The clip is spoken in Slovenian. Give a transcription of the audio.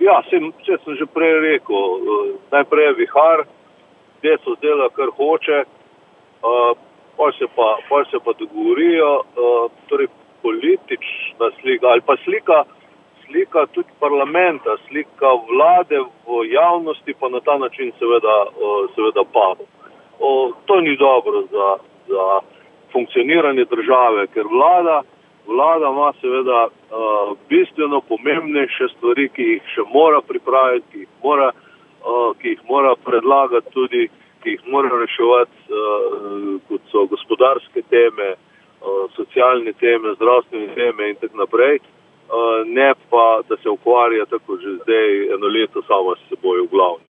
Ja, vse sem že prej rekel. Najprej je vihar, deso dela, kar hoče, pol se pa dogovorijo, torej politična slika ali pa slika tudi parlamenta, slika vlade v javnosti pa na ta način seveda pada. To ni dobro za funkcioniranje države, ker vlada ima seveda bistveno pomembnejše stvari, ki jih še mora pripraviti, ki jih mora predlagati tudi, ki jih mora reševati, kot so gospodarske teme, socialne teme, zdravstvene teme in tako naprej, ne pa, da se ukvarja tako že zdaj eno leto samo s seboj v glavi.